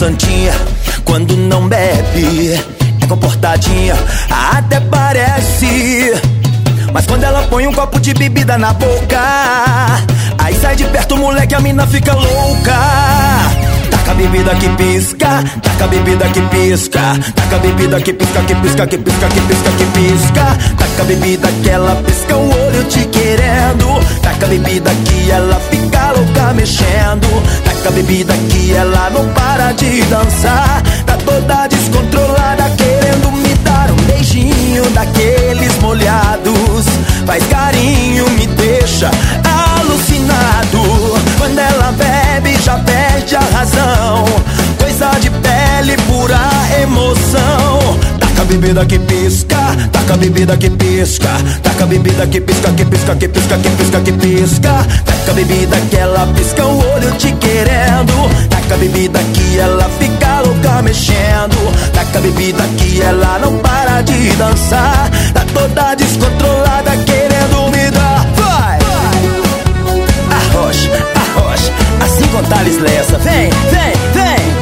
santinha quando não bebe. É comportadinha, até parece. Mas quando ela põe um copo de bebida na boca, aí sai de perto, moleque, a mina fica louca. Taca a bebida que pisca, taca a bebida que pisca, taca a bebida que pisca, que pisca, que pisca, que pisca, que pisca. Taca a bebida que ela pisca o olho te querendo. Taca a bebida que ela fica louca mexendo. Taca a bebida que ela não para de dançar. Tá toda descontrolada querendo me dar um beijinho daqueles molhados. Faz carinho, me deixa alucinado. Quando ela bebe já perde a razão. Coisa de pele, pura emoção. Taca a bebida que pisca, taca a bebida que pisca, taca a bebida que pisca, que pisca, que pisca, que pisca, que pisca. Taca a bebida que ela pisca o olho te querendo. Taca a bebida que ela fica louca mexendo. Taca a bebida que ela não para de dançar. Tá toda descontrolada querendo me dar. Vai! Arrocha, arrocha, assim com Thales Lessa. Vem, vem, vem!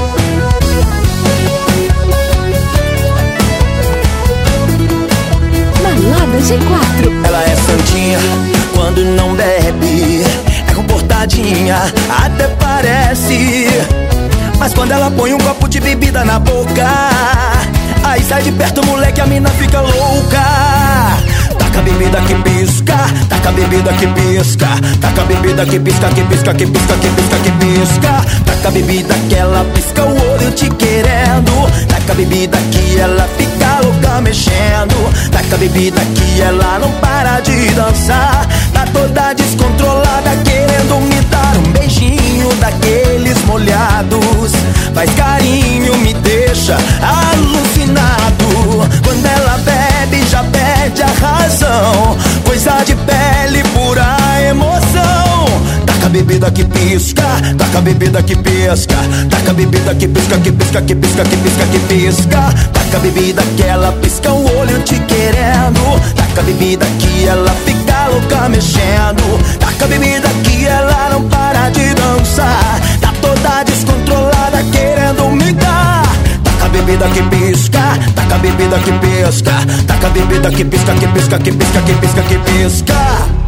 Balada G4. Ela é santinha quando não bebe. É comportadinha, até parece. Mas quando ela põe um copo de bebida na boca, aí sai de perto, moleque, a mina fica louca. Taca a bebida que pisca, taca a bebida que pisca, taca a bebida que pisca, que pisca, que pisca, que pisca, que pisca. Taca a bebida que ela pisca o olho te querendo. Taca a bebida que ela fica louca mexendo. Taca a bebida que ela não para de dançar. Tá toda descontrolada querendo me dar um beijinho daqueles molhados. Faz carinho, me deixa alucinado. Quando ela bebe já perde a razão. Coisa de pele, pura emoção. Taca a bebida que pisca, taca a bebida que pisca, taca a bebida que pisca, que pisca, que pisca, que pisca, que pisca. Taca a bebida que ela pisca o olho te querendo. Taca a bebida que ela fica louca mexendo. Taca a bebida que ela não para de dançar. Tá toda descontrolada querendo me dar. Taca a bebida que pisca, taca a bebida que pisca, taca a bebida que pisca, que pisca, que pisca, que pisca, que pisca.